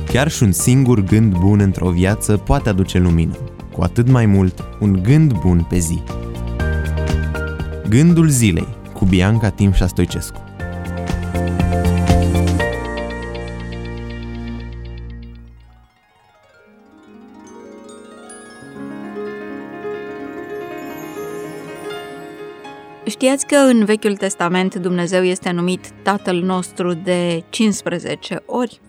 Chiar și un singur gând bun într-o viață poate aduce lumină, cu atât mai mult un gând bun pe zi. Gândul zilei cu Bianca Timșa Stoicescu. Știați că în Vechiul Testament Dumnezeu este numit Tatăl nostru de 15 ori?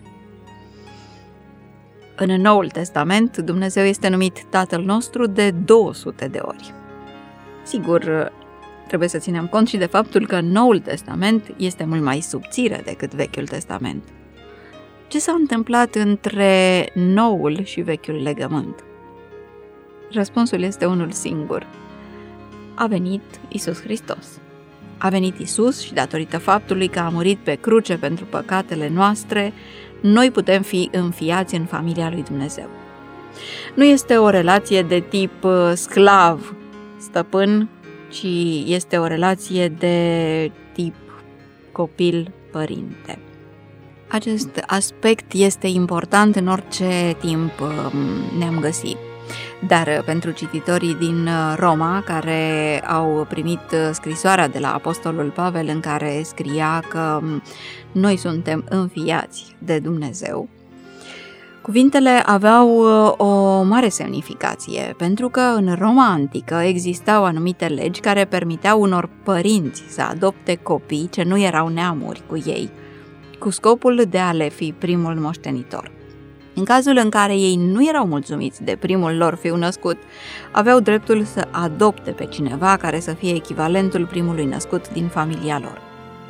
În Noul Testament Dumnezeu este numit Tatăl nostru de 200 de ori. Sigur, trebuie să ținem cont și de faptul că Noul Testament este mult mai subțire decât Vechiul Testament. Ce s-a întâmplat între Noul și Vechiul Legământ? Răspunsul este unul singur. A venit Iisus Hristos. A venit Iisus și datorită faptului că a murit pe cruce pentru păcatele noastre, noi putem fi înfiați în familia lui Dumnezeu. Nu este o relație de tip sclav-stăpân, ci este o relație de tip copil-părinte. Acest aspect este important în orice timp ne-am găsit. Dar pentru cititorii din Roma, care au primit scrisoarea de la Apostolul Pavel în care scria că noi suntem înfiați de Dumnezeu, cuvintele aveau o mare semnificație, pentru că în Roma antică existau anumite legi care permiteau unor părinți să adopte copii ce nu erau neamuri cu ei, cu scopul de a le fi primul moștenitor. În cazul în care ei nu erau mulțumiți de primul lor fiu născut, aveau dreptul să adopte pe cineva care să fie echivalentul primului născut din familia lor.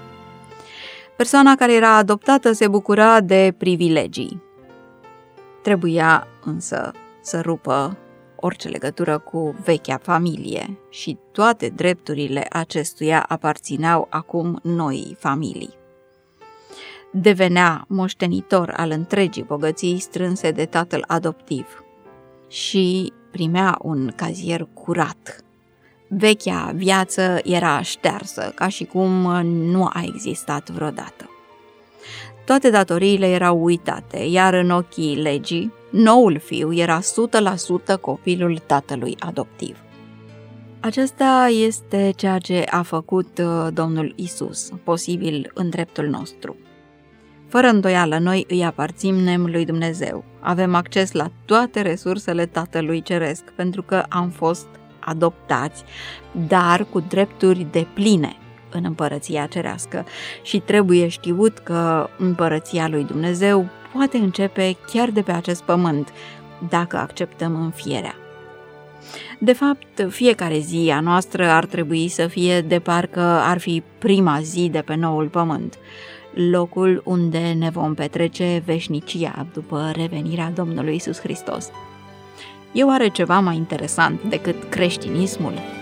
Persoana care era adoptată se bucura de privilegii. Trebuia însă să rupă orice legătură cu vechea familie și toate drepturile acestuia aparțineau acum noii familii. Devenea moștenitor al întregii bogății strânse de tatăl adoptiv și primea un cazier curat. Vechea viață era ștearsă, ca și cum nu a existat vreodată. Toate datoriile erau uitate, iar în ochii legii, noul fiu era 100% copilul tatălui adoptiv. Aceasta este ceea ce a făcut Domnul Iisus, posibil în dreptul nostru. Fără îndoială, noi îi aparținem lui Dumnezeu. Avem acces la toate resursele Tatălui Ceresc, pentru că am fost adoptați, dar cu drepturi depline în împărăția cerească. Și trebuie știut că împărăția lui Dumnezeu poate începe chiar de pe acest pământ, dacă acceptăm înfierea. De fapt, fiecare zi a noastră ar trebui să fie de parcă ar fi prima zi de pe noul pământ, locul unde ne vom petrece veșnicia după revenirea Domnului Iisus Hristos. E oare ceva mai interesant decât creștinismul?